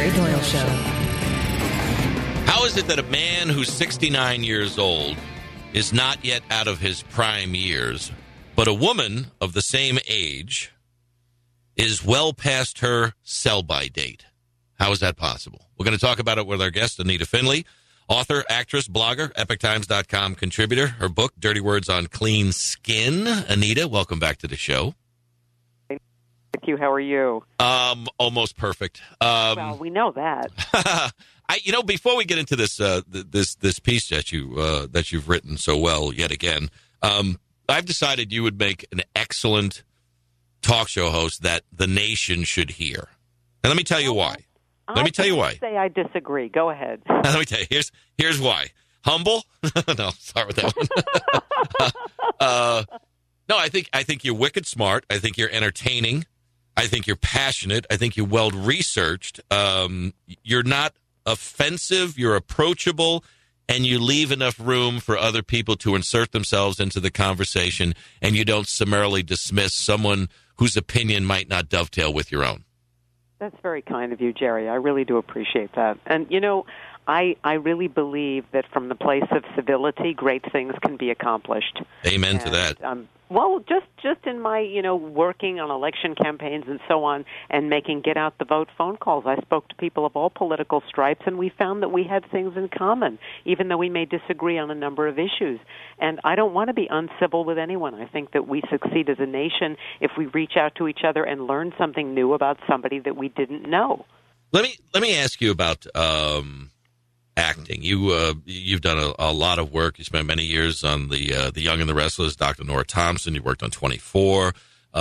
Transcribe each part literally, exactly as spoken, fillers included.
Jerry Doyle Show. How is it that a man who's sixty-nine years old is not yet out of his prime years, but a woman of the same age is well past her sell-by date? How is that possible? We're going to talk about it with our guest, Anita Finley, author, actress, blogger, epoch times dot com contributor. Her book, Dirty Words on Clean Skin. Anita, welcome back to the show. Thank you. How are you? Um, almost perfect. Um, well, we know that. I, you know, before we get into this, uh, th- this, this piece that you, uh, that you've written so well yet again, um, I've decided you would make an excellent talk show host that the nation should hear. And let me tell you why. Let I me tell you why. Say I disagree. Go ahead. Let me tell you. Here's, here's why. Humble. No, start with that one. uh, no, I think, I think you're wicked smart. I think you're entertaining. I think you're passionate. I think you're well researched. Um, you're not offensive, you're approachable, and you leave enough room for other people to insert themselves into the conversation, and you don't summarily dismiss someone whose opinion might not dovetail with your own. That's very kind of you, Jerry. I really do appreciate that. And, you know, I, I really believe that from the place of civility, great things can be accomplished. Amen and, to that. Um, well, just, just in my, you know, working on election campaigns and so on and making get-out-the-vote phone calls, I spoke to people of all political stripes, and we found that we had things in common, even though we may disagree on a number of issues. And I don't want to be uncivil with anyone. I think that we succeed as a nation if we reach out to each other and learn something new about somebody that we didn't know. Let me let me ask you about um, acting. You uh, you've done a, a lot of work. You spent many years on the uh, the Young and the Restless, Doctor Nora Thompson. You worked on twenty-four,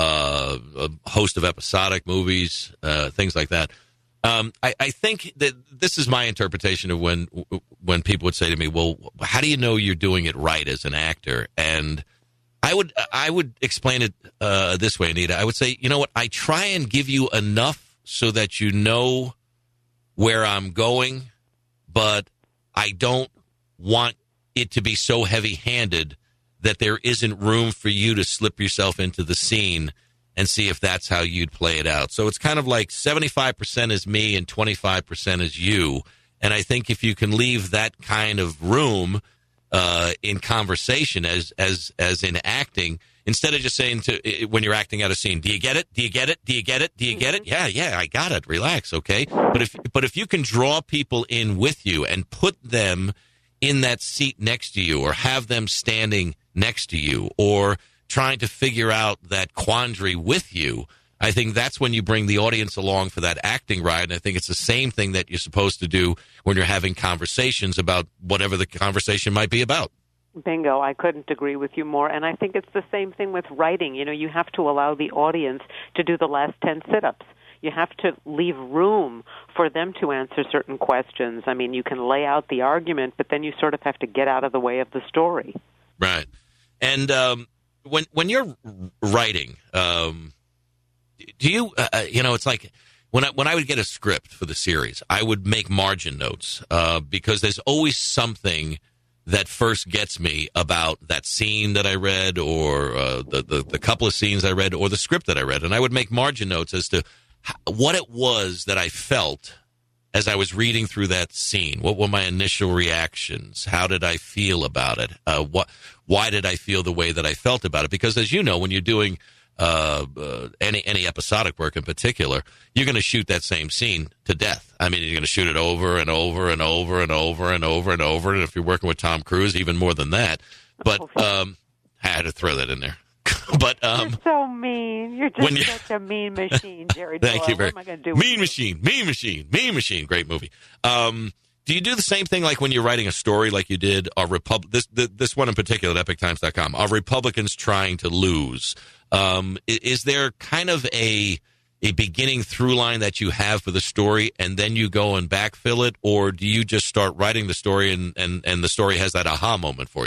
uh, a host of episodic movies, uh, things like that. Um, I, I think that this is my interpretation of when when people would say to me, "Well, how do you know you're doing it right as an actor?" And I would I would explain it uh, this way, Anita. I would say, you know what? I try and give you enough so that you know where I'm going, but I don't want it to be so heavy-handed that there isn't room for you to slip yourself into the scene and see if that's how you'd play it out. So it's kind of like seventy-five percent is me and twenty-five percent is you. And I think if you can leave that kind of room uh, in conversation as as as in acting, instead of just saying to when you're acting out a scene, do you get it? Do you get it? Do you get it? Do you get it? Yeah, yeah, I got it. Relax, okay? But if but if you can draw people in with you and put them in that seat next to you or have them standing next to you or trying to figure out that quandary with you, I think that's when you bring the audience along for that acting ride. And I think it's the same thing that you're supposed to do when you're having conversations about whatever the conversation might be about. Bingo. I couldn't agree with you more. And I think it's the same thing with writing. You know, you have to allow the audience to do the last ten sit-ups. You have to leave room for them to answer certain questions. I mean, you can lay out the argument, but then you sort of have to get out of the way of the story. Right. And um, when when you're writing, um, do you, uh, you know, it's like when I, when I would get a script for the series, I would make margin notes uh, because there's always something that first gets me about that scene that I read or uh, the, the, the couple of scenes I read or the script that I read. And I would make margin notes as to how, what it was that I felt as I was reading through that scene. What were my initial reactions? How did I feel about it? Uh, what, why did I feel the way that I felt about it? Because as you know, when you're doing uh, uh, any any episodic work in particular, you're going to shoot that same scene to death. I mean, you're going to shoot it over and over and over and over and over and over. And if you're working with Tom Cruise, even more than that. But um, I had to throw that in there. But um, you're so mean. You're just you're, such a mean machine, Jerry. Thank Doyle. you very much. What am I going to do? Mean Machine, Mean Machine, Mean Machine. Great movie. Um, do you do the same thing like when you're writing a story like you did? Are Repub- this this one in particular at epoch times dot com. Are Republicans trying to lose? Um, is, is there kind of a a beginning through line that you have for the story, and then you go and backfill it, or do you just start writing the story and, and, and the story has that aha moment for you?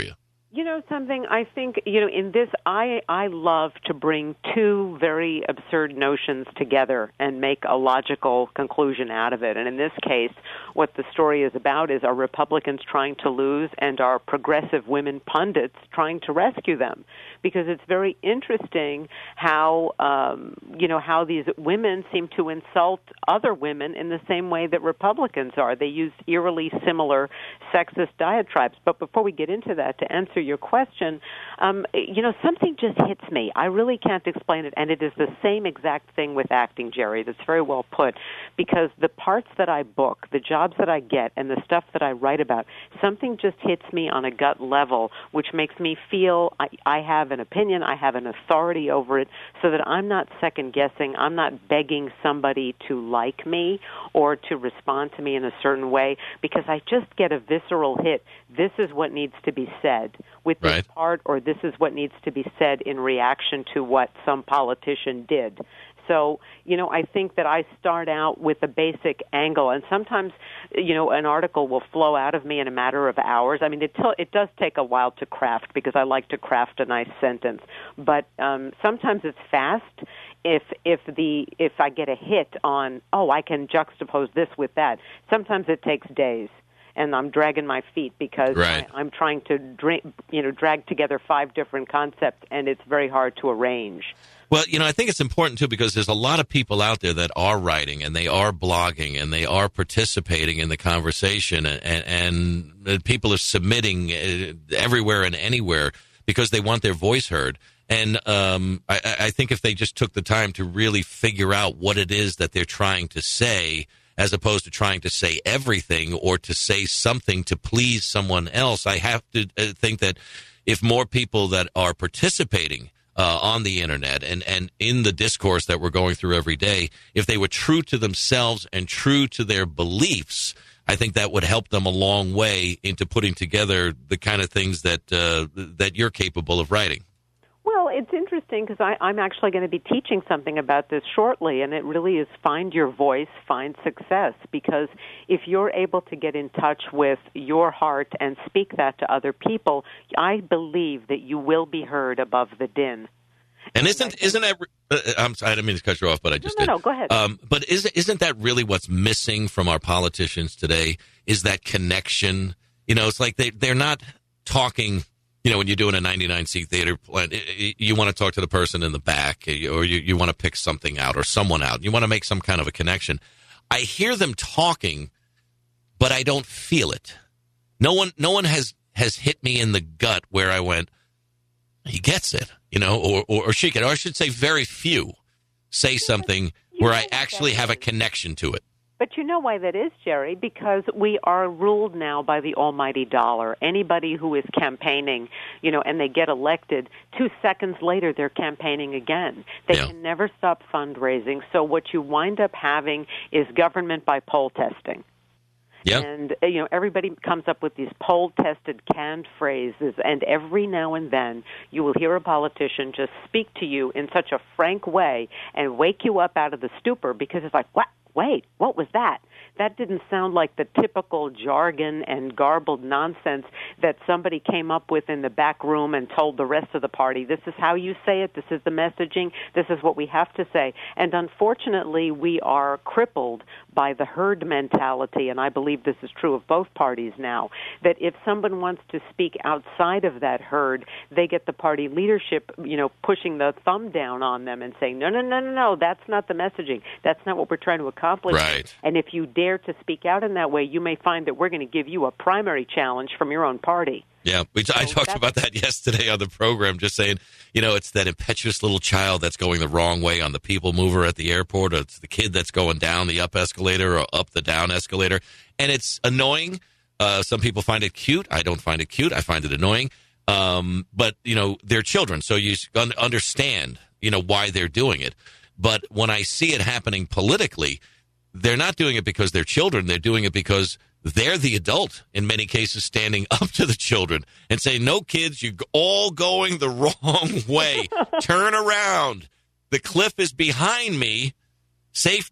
You know something, I think, you know, in this, I, I love to bring two very absurd notions together and make a logical conclusion out of it. And in this case, what the story is about is are Republicans trying to lose and are progressive women pundits trying to rescue them? Because it's very interesting how, um, you know, how these women seem to insult other women in the same way that Republicans are. They use eerily similar sexist diatribes. But before we get into that, to answer your question, um, you know, something just hits me. I really can't explain it, and it is the same exact thing with acting, Jerry. That's very well put, because the parts that I book, the jobs that I get, and the stuff that I write about, something just hits me on a gut level, which makes me feel I, I have an opinion, I have an authority over it, so that I'm not second-guessing, I'm not begging somebody to like me or to respond to me in a certain way, because I just get a visceral hit. This is what needs to be said with this right. part, or this is what needs to be said in reaction to what some politician did. So, you know, I think that I start out with a basic angle, and sometimes, you know, an article will flow out of me in a matter of hours. I mean, it, t- it does take a while to craft, because I like to craft a nice sentence. But um, sometimes it's fast. If if the if I get a hit on, oh, I can juxtapose this with that. Sometimes it takes days. And I'm dragging my feet because right. I, I'm trying to, dra- you know, drag together five different concepts, and it's very hard to arrange. Well, you know, I think it's important, too, because there's a lot of people out there that are writing and they are blogging and they are participating in the conversation, and, and, and people are submitting everywhere and anywhere because they want their voice heard. And um, I, I think if they just took the time to really figure out what it is that they're trying to say, as opposed to trying to say everything or to say something to please someone else, I have to think that if more people that are participating uh, on the internet and, and in the discourse that we're going through every day, if they were true to themselves and true to their beliefs, I think that would help them a long way into putting together the kind of things that uh, that you're capable of writing. Well, it's interesting because I'm actually going to be teaching something about this shortly, and it really is find your voice, find success, because if you're able to get in touch with your heart and speak that to other people, I believe that you will be heard above the din. And isn't isn't that? Uh, I'm sorry, I didn't mean to cut you off, but I just no, no, did. No, go ahead. Um, but isn't isn't that really what's missing from our politicians today? Is that connection? You know, it's like they they're not talking. You know, when you're doing a ninety-nine seat theater, you want to talk to the person in the back, or you, you want to pick something out or someone out. You want to make some kind of a connection. I hear them talking, but I don't feel it. No one, no one has, has hit me in the gut where I went, he gets it, you know, or, or, or she can, or I should say very few say something where I actually have a connection to it. But you know why that is, Jerry? Because we are ruled now by the almighty dollar. Anybody who is campaigning, you know, and they get elected, two seconds later they're campaigning again. They yeah. can never stop fundraising. So what you wind up having is government by poll testing. Yeah. And, you know, everybody comes up with these poll-tested canned phrases, and every now and then you will hear a politician just speak to you in such a frank way and wake you up out of the stupor because it's like, what? Wait, what was that? That didn't sound like the typical jargon and garbled nonsense that somebody came up with in the back room and told the rest of the party, this is how you say it, this is the messaging, this is what we have to say. And unfortunately, we are crippled by the herd mentality, and I believe this is true of both parties now, that if someone wants to speak outside of that herd, they get the party leadership, you know, pushing the thumb down on them and saying, no, no, no, no, no, that's not the messaging. That's not what we're trying to accomplish. Right. And if you dare to speak out in that way, you may find that we're going to give you a primary challenge from your own party. Yeah, we, I so talked about that yesterday on the program, just saying, you know, it's that impetuous little child that's going the wrong way on the people mover at the airport, or it's the kid that's going down the up escalator or up the down escalator. And it's annoying. Uh, some people find it cute. I don't find it cute. I find it annoying. Um, but, you know, they're children, so you understand, you know, why they're doing it. But when I see it happening politically, they're not doing it because they're children. They're doing it because they're the adult, in many cases, standing up to the children and saying, no, kids, you're all going the wrong way. Turn around. The cliff is behind me. Safety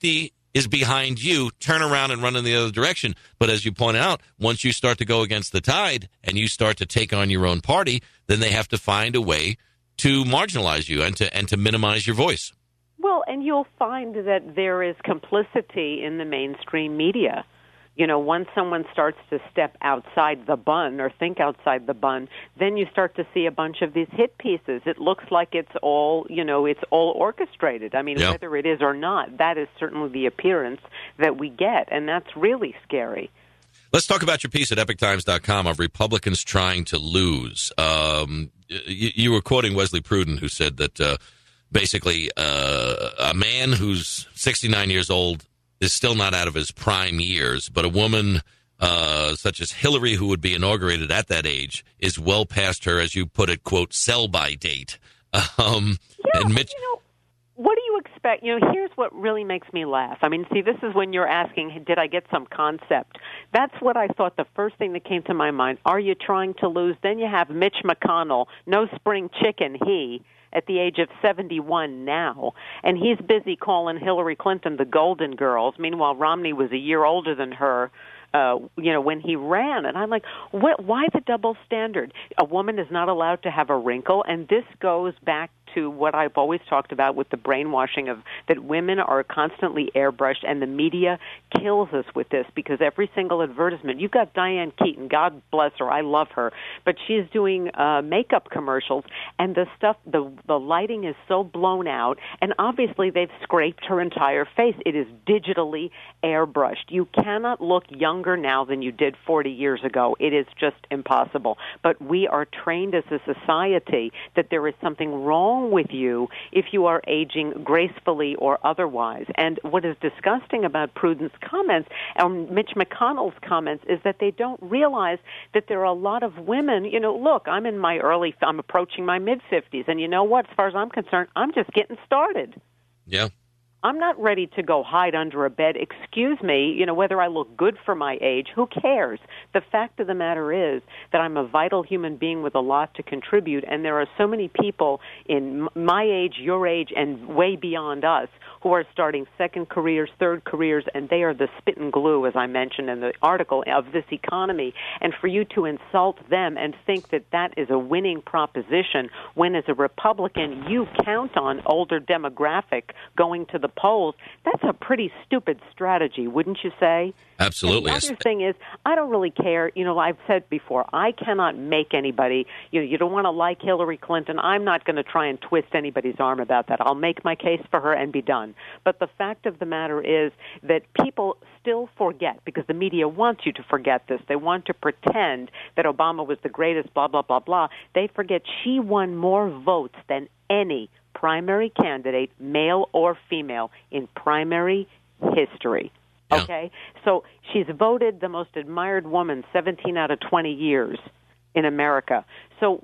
is behind you, turn around and run in the other direction. But as you point out, once you start to go against the tide and you start to take on your own party, then they have to find a way to marginalize you and to and to minimize your voice. Well, and you'll find that there is complicity in the mainstream media. You know, once someone starts to step outside the bun or think outside the bun, then you start to see a bunch of these hit pieces. It looks like it's all, you know, it's all orchestrated. I mean, yeah. whether it is or not, that is certainly the appearance that we get, and that's really scary. Let's talk about your piece at epoch times dot com of Republicans trying to lose. Um, you, you were quoting Wesley Pruden, who said that uh, basically uh, a man who's sixty-nine years old is still not out of his prime years, but a woman uh, such as Hillary, who would be inaugurated at that age, is well past her, as you put it, quote, sell-by date. Um, yeah, and Mitch, you know, what do you expect? You know, here's what really makes me laugh. I mean, see, this is when you're asking, did I get some concept? That's what I thought the first thing that came to my mind. Are you trying to lose? Then you have Mitch McConnell, no spring chicken, he, at the age of seventy-one now, and he's busy calling Hillary Clinton the Golden Girls. Meanwhile, Romney was a year older than her, uh, you know, when he ran. And I'm like, what, why the double standard? A woman is not allowed to have a wrinkle, and this goes back to what I've always talked about with the brainwashing of that women are constantly airbrushed, and the media kills us with this because every single advertisement, you've got Diane Keaton, God bless her, I love her, but she's doing uh, makeup commercials, and the stuff, the the lighting is so blown out, and obviously they've scraped her entire face. It is digitally airbrushed. You cannot look younger now than you did forty years ago. It is just impossible. But we are trained as a society that there is something wrong with you if you are aging gracefully or otherwise. And what is disgusting about Pruden's comments and Mitch McConnell's comments is that they don't realize that there are a lot of women, you know, look, I'm in my early, I'm approaching my mid-fifties, and you know what, as far as I'm concerned, I'm just getting started. Yeah. I'm not ready to go hide under a bed. Excuse me, you know, whether I look good for my age, who cares? The fact of the matter is that I'm a vital human being with a lot to contribute, and there are so many people in my age, your age, and way beyond us who are starting second careers, third careers, and they are the spit and glue, as I mentioned in the article, of this economy. And for you to insult them and think that that is a winning proposition when, as a Republican, you count on older demographic going to the polls, that's a pretty stupid strategy, wouldn't you say? Absolutely. And the other thing is, I don't really care. You know, I've said before, I cannot make anybody, you know, you don't want to like Hillary Clinton. I'm not going to try and twist anybody's arm about that. I'll make my case for her and be done. But the fact of the matter is that people still forget, because the media wants you to forget this. They want to pretend that Obama was the greatest, blah, blah, blah, blah. They forget she won more votes than any primary candidate, male or female, in primary history. Yeah. Okay? So she's voted the most admired woman seventeen out of twenty years in America. So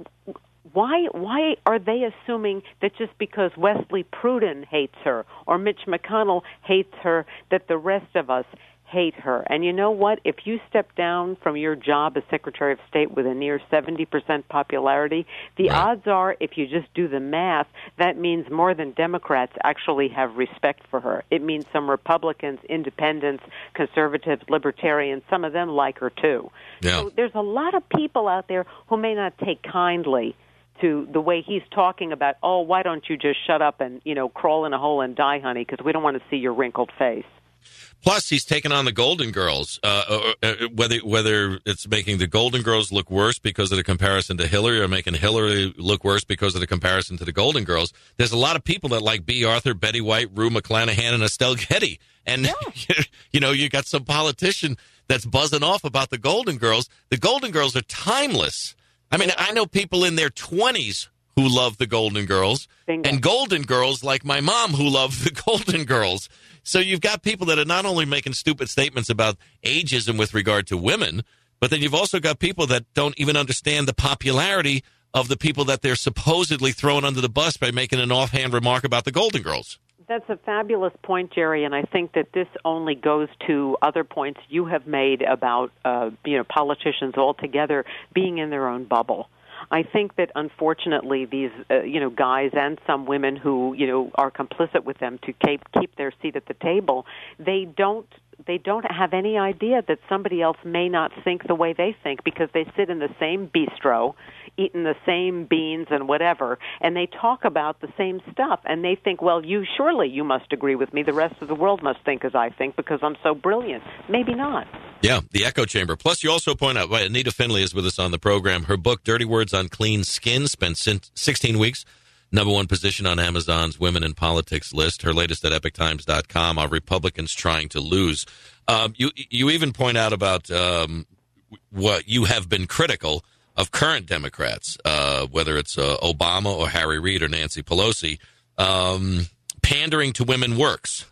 why why are they assuming that just because Wesley Pruden hates her or Mitch McConnell hates her, that the rest of us hate her? And you know what? If you step down from your job as Secretary of State with a near seventy percent popularity, the right. odds are, if you just do the math, that means more than Democrats actually have respect for her. It means some Republicans, independents, conservatives, libertarians, some of them like her too. Yeah. So there's a lot of people out there who may not take kindly to the way he's talking about, oh, why don't you just shut up and, you know, crawl in a hole and die, honey, because we don't want to see your wrinkled face. Plus, he's taken on the Golden Girls, uh, uh, whether whether it's making the Golden Girls look worse because of the comparison to Hillary or making Hillary look worse because of the comparison to the Golden Girls. There's a lot of people that like B. Arthur, Betty White, Rue McClanahan, and Estelle Getty. And, yeah. you know, you got some politician that's buzzing off about the Golden Girls. The Golden Girls are timeless. I mean, I know people in their twenties who love the Golden Girls, Bingo. And Golden Girls like my mom who love the Golden Girls. So you've got people that are not only making stupid statements about ageism with regard to women, but then you've also got people that don't even understand the popularity of the people that they're supposedly throwing under the bus by making an offhand remark about the Golden Girls. That's a fabulous point, Jerry, and I think that this only goes to other points you have made about uh, you know, politicians altogether being in their own bubble. I think that unfortunately these, uh, you know, guys and some women who, you know, are complicit with them to keep keep their seat at the table, they don't they don't have any idea that somebody else may not think the way they think, because they sit in the same bistro, eating the same beans and whatever, and they talk about the same stuff, and they think, well, you surely you must agree with me. The rest of the world must think as I think because I'm so brilliant. Maybe not. Yeah, the echo chamber. Plus, you also point out, well, Anita Finley is with us on the program. Her book, Dirty Words on Clean Skin, spent sixteen weeks. Number one position on Amazon's Women in Politics list. Her latest at epic times dot com, Are Republicans Trying to Lose? Um, you you even point out about um, what you have been critical of current Democrats, uh, whether it's uh, Obama or Harry Reid or Nancy Pelosi. Um, pandering to women works.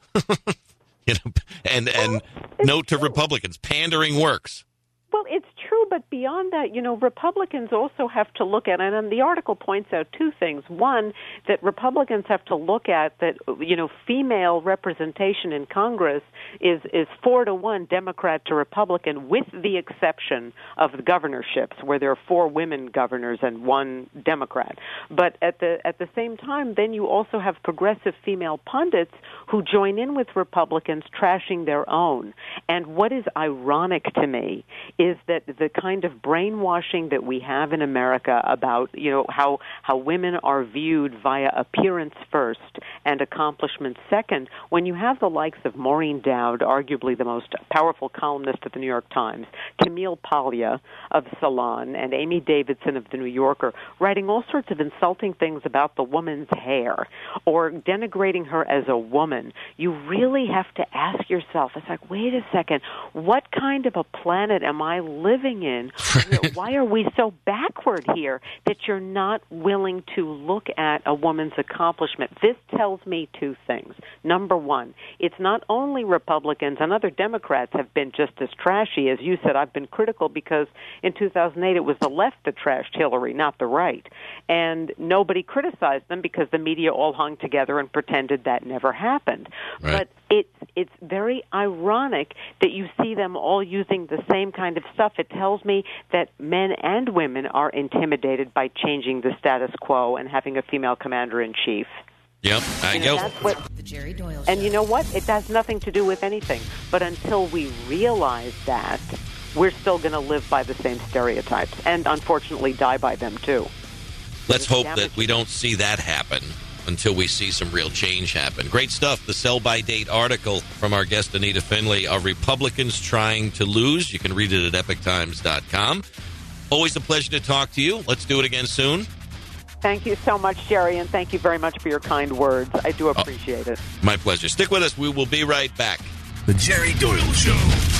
you know, and and note to Republicans, pandering works. Well, it's true, but beyond that, you know, Republicans also have to look at, and the article points out two things. One, that Republicans have to look at that, you know, female representation in Congress is, is four to one Democrat to Republican, with the exception of the governorships, where there are four women governors and one Democrat. But at the at the same time, then you also have progressive female pundits who join in with Republicans trashing their own. And what is ironic to me is that the kind of brainwashing that we have in America about, you know, how how women are viewed via appearance first and accomplishment second, when you have the likes of Maureen Dowd, arguably the most powerful columnist at the New York Times, Camille Paglia of Salon, and Amy Davidson of the New Yorker, writing all sorts of insulting things about the woman's hair or denigrating her as a woman, you really have to ask yourself, it's like, wait a second, what kind of a planet am I living in? Why are we so backward here that you're not willing to look at a woman's accomplishment? This tells me two things. Number one, it's not only Republicans and other Democrats have been just as trashy. As you said, I've been critical because in two thousand eight it was the left that trashed Hillary, not the right. And nobody criticized them because the media all hung together and pretended that never happened. Right. But it's it's very ironic that you see them all using the same kind of stuff. It tells me that men and women are intimidated by changing the status quo and having a female commander-in-chief. Yep, I you know, go. That's what, The Jerry Doyle Show. and you know what? It has nothing to do with anything. But until we realize that, we're still going to live by the same stereotypes and, unfortunately, die by them, too. Let's It's hope damaging. that we don't see that happen until we see some real change happen. Great stuff. The sell-by-date article from our guest, Anita Finley, Are Republicans Trying to Lose? You can read it at epic times dot com. Always a pleasure to talk to you. Let's do it again soon. Thank you so much, Jerry, and thank you very much for your kind words. I do appreciate oh, it. My pleasure. Stick with us. We will be right back. The Jerry Doyle Show.